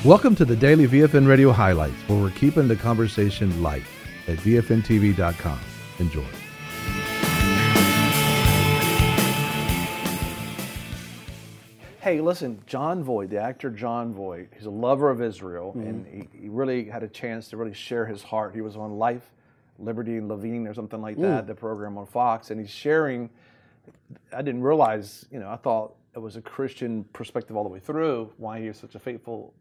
Welcome to the Daily VFN Radio Highlights, where we're keeping the conversation light at VFNTV.com. Enjoy. Hey, listen, Jon Voight, the actor Jon Voight, he's a lover of Israel, and he really had a chance to really share his heart. He was on Life, Liberty, and Levine or something like that, the program on Fox, and he's sharing. I didn't realize, I thought it was a Christian perspective all the way through, why he is such a faithful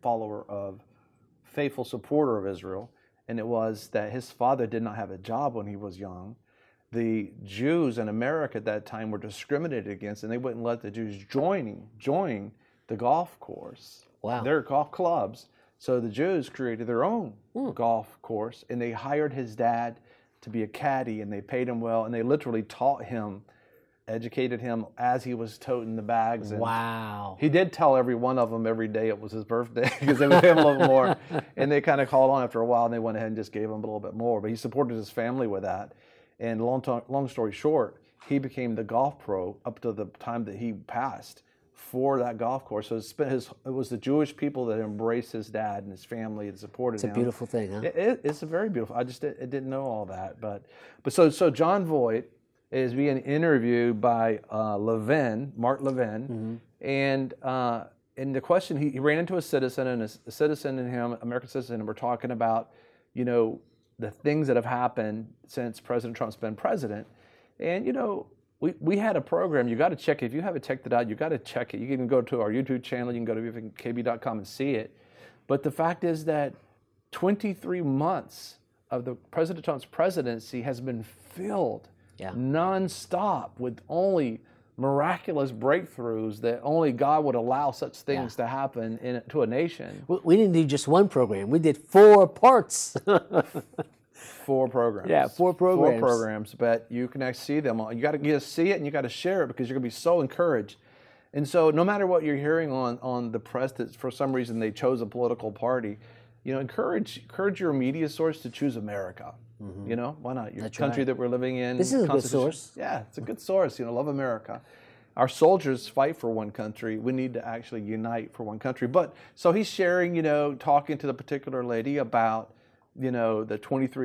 supporter of Israel, and it was that his father did not have a job when he was young. The Jews in America at that time were discriminated against, and they wouldn't let the Jews join the golf course. Wow. Their golf clubs. So the Jews created their own golf course, and they hired his dad to be a caddy, and they paid him well, and they literally taught him, educated him as he was toting the bags. And wow. he did tell every one of them every day it was his birthday because they would pay him a little more. And they kind of called on after a while, and they went ahead and just gave him a little bit more. But he supported his family with that. And long story short, he became the golf pro up to the time that he passed for that golf course. So it was the Jewish people that embraced his dad and his family and supported him. It's a beautiful thing, huh? It's a very beautiful. I just didn't know all that. But so Jon Voight is being interviewed by Mark Levin, and the question, he ran into a citizen, and a citizen and him, American citizen, and we're talking about, the things that have happened since President Trump's been president. And, we had a program. You got to check it. If you haven't checked it out, you got to check it. You can go to our YouTube channel. You can go to VFNKB.com and see it. But the fact is that 23 months of the President Trump's presidency has been filled nonstop with only miraculous breakthroughs that only God would allow such things to happen to a nation. We didn't do just one program. We did 4 parts. 4 programs. Yeah, 4 programs. 4 programs, but you can actually see them all. You got to see it, and you got to share it because you're going to be so encouraged. And so no matter what you're hearing on the press that for some reason they chose a political party, encourage your media source to choose America. Why not? Your country that we're living in. This is a good source. Yeah, it's a good source. Love America. Our soldiers fight for one country. We need to actually unite for one country. But so he's sharing, talking to the particular lady about, the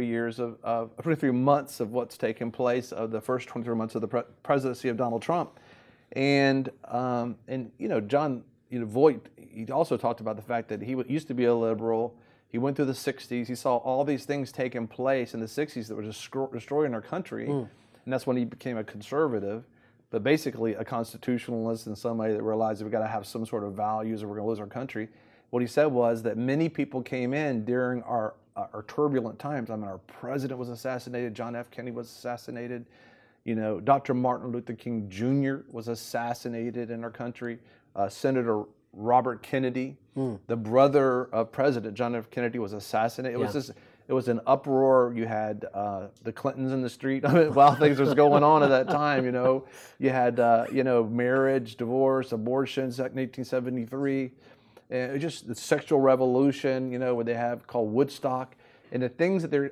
23 months of what's taken place of the first 23 months of the presidency of Donald Trump, and Jon Voight. He also talked about the fact that he used to be a liberal. He went through the 60s. He saw all these things taking place in the 60s that were destroying our country. And that's when he became a conservative, but basically a constitutionalist and somebody that realized that we've got to have some sort of values or we're going to lose our country. What he said was that many people came in during our turbulent times. Our president was assassinated. John F. Kennedy was assassinated. Dr. Martin Luther King Jr. was assassinated in our country. Senator Robert Kennedy, the brother of President John F. Kennedy, was assassinated. It was an uproar. You had the Clintons in the street. While things was going on at that time, you had marriage, divorce, abortions, back in 1873, and just the sexual revolution. What they have called Woodstock, and the things that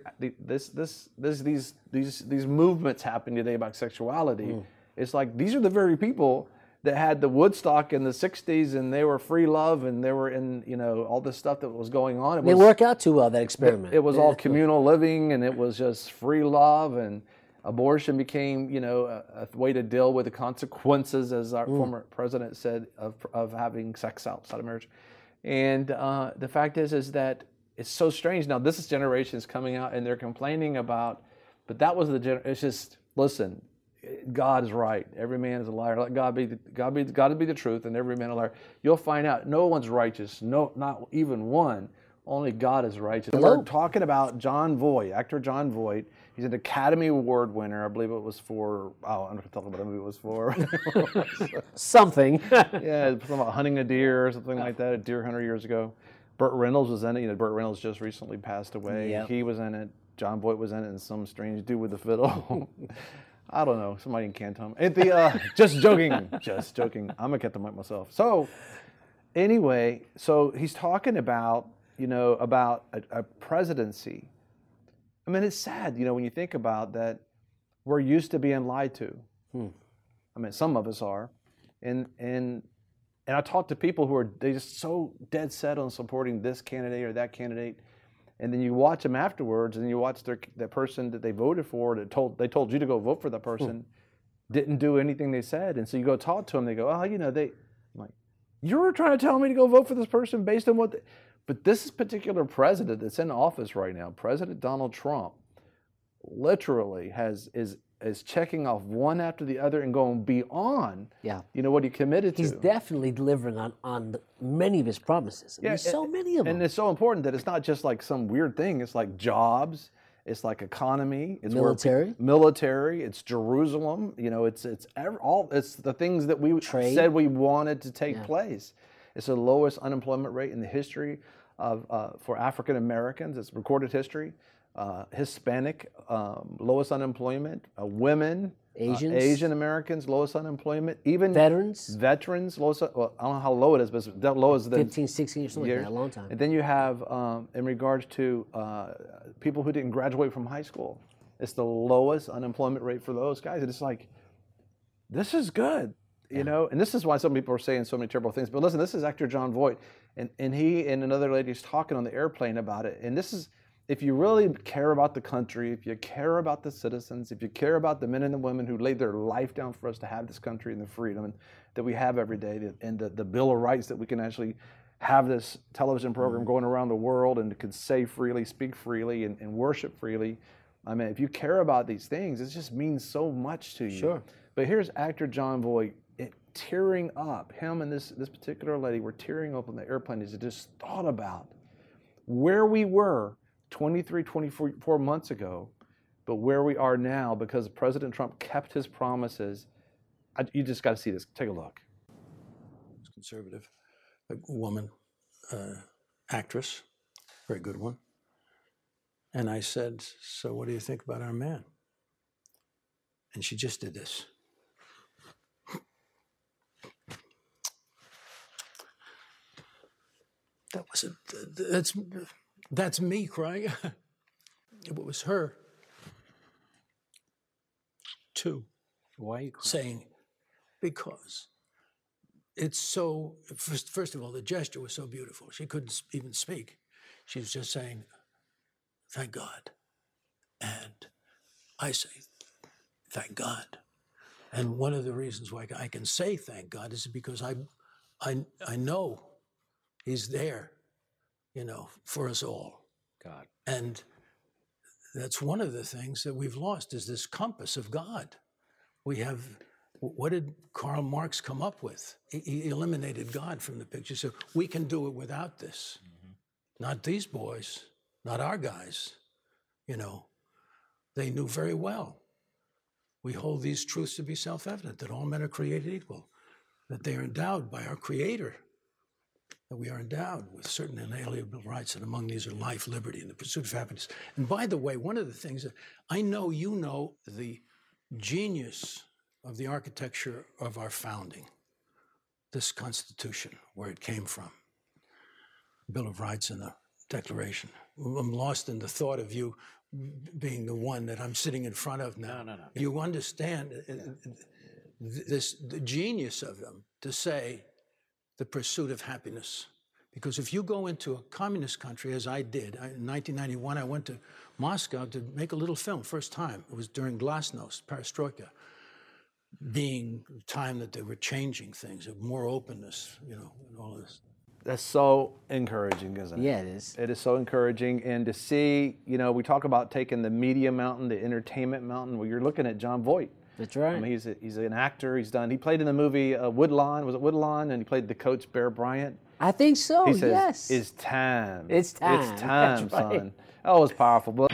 these movements happen today about sexuality. It's like these are the very people that had the Woodstock in the 60s, and they were free love, and they were in, all this stuff that was going on. It didn't work out too well, that experiment. It was all communal living, and it was just free love, and abortion became, a way to deal with the consequences, as our former president said, of having sex outside of marriage. And the fact is that it's so strange. Now, this generation is coming out, and they're complaining about, but that was it's just, listen, God is right. Every man is a liar. Let God be the truth, and every man a liar. You'll find out no one's righteous. No, not even one. Only God is righteous. We're talking about Jon Voight, actor Jon Voight. He's an Academy Award winner. I believe it was for. I'm not going to talk about what movie it was for. Something. Yeah, something about hunting a deer or something like that. A deer hunter years ago. Burt Reynolds was in it. Burt Reynolds just recently passed away. Yep. He was in it. Jon Voight was in it, and some strange dude with the fiddle. I don't know. Somebody in Canton. Just joking. Just joking. I'm a Canton myself. So anyway, he's talking about, about a presidency. It's sad, when you think about that, we're used to being lied to. Some of us are. And And I talk to people who are they just so dead set on supporting this candidate or that candidate, and then you watch them afterwards, and you watch the person that they voted for they told you to go vote for the person, didn't do anything they said, and so you go talk to them, they go, oh, you know, I'm like, you were trying to tell me to go vote for this person based on what, but this particular president that's in office right now, President Donald Trump, literally is checking off one after the other and going beyond, you know, what he committed to. He's definitely delivering on many of his promises. There's so many of them. And it's so important that it's not just like some weird thing. It's like jobs, it's like economy, it's military, it's Jerusalem. You know, it's the things that we said we wanted to take place. It's the lowest unemployment rate in the history of for African Americans. It's recorded history. Hispanic, lowest unemployment. Women, Asian Americans, lowest unemployment. Even veterans, lowest. Well, I don't know how low it is, but it's low as 15, 16 years, something like that, a long time. And then you have, in regards to people who didn't graduate from high school, it's the lowest unemployment rate for those guys. And it's like, this is good. You know, and this is why some people are saying so many terrible things. But listen, this is actor Jon Voight, and he and another lady is talking on the airplane about it. And this is, if you really care about the country, if you care about the citizens, if you care about the men and the women who laid their life down for us to have this country and the freedom that we have every day, and the Bill of Rights that we can actually have this television program going around the world and can say freely, speak freely, and worship freely. I mean, if you care about these things, it just means so much to you. Sure. But here's actor Jon Voight tearing up. Him and this particular lady were tearing up on the airplane as they just thought about where we were 23, 24 months ago, but where we are now because President Trump kept his promises. You just got to see this. Take a look. Conservative, a woman, actress, very good one. And I said, so what do you think about our man? And she just did this. That's me crying. It was her, too. Why are you crying? Saying, because it's so, first of all, the gesture was so beautiful. She couldn't even speak. She was just saying, thank God. And I say, thank God. And one of the reasons why I can say thank God is because I know He's there, you know, for us all. God. And that's one of the things that we've lost is this compass of God. We have, what did Karl Marx come up with? He eliminated God from the picture. So we can do it without this. Not these boys, not our guys, you know. They knew very well. We hold these truths to be self-evident, that all men are created equal, that they are endowed by our Creator, that we are endowed with certain inalienable rights, and among these are life, liberty, and the pursuit of happiness. And by the way, one of the things that I know you know the genius of the architecture of our founding, this Constitution, where it came from, Bill of Rights and the Declaration. I'm lost in the thought of you being the one that I'm sitting in front of now. No. You understand the genius of them to say, the pursuit of happiness. Because if you go into a communist country, as I did, in 1991, I went to Moscow to make a little film, first time. It was during Glasnost, Perestroika, being the time that they were changing things, more openness, you know, and all this. That's so encouraging, isn't it? Yeah, it is. It is so encouraging. And to see, you know, we talk about taking the media mountain, the entertainment mountain. Well, you're looking at Jon Voight. That's right. I mean, he's an actor. He played in the movie Woodlawn. Was it Woodlawn? And he played the coach, Bear Bryant. I think so, He says, yes. It's time. It's time. It's time, That's right. son. Oh, it was powerful. But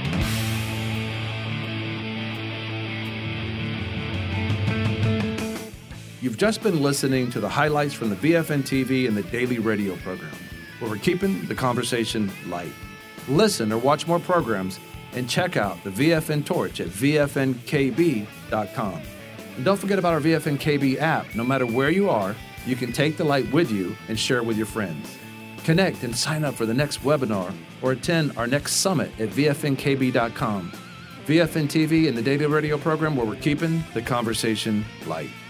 you've just been listening to the highlights from the VFN TV and the daily radio program, where we're keeping the conversation light. Listen or watch more programs and check out the VFN Torch at VFNKB.com. And don't forget about our VFN KB app. No matter where you are, you can take the light with you and share it with your friends. Connect and sign up for the next webinar or attend our next summit at VFNKB.com. VFN TV and the daily radio program where we're keeping the conversation light.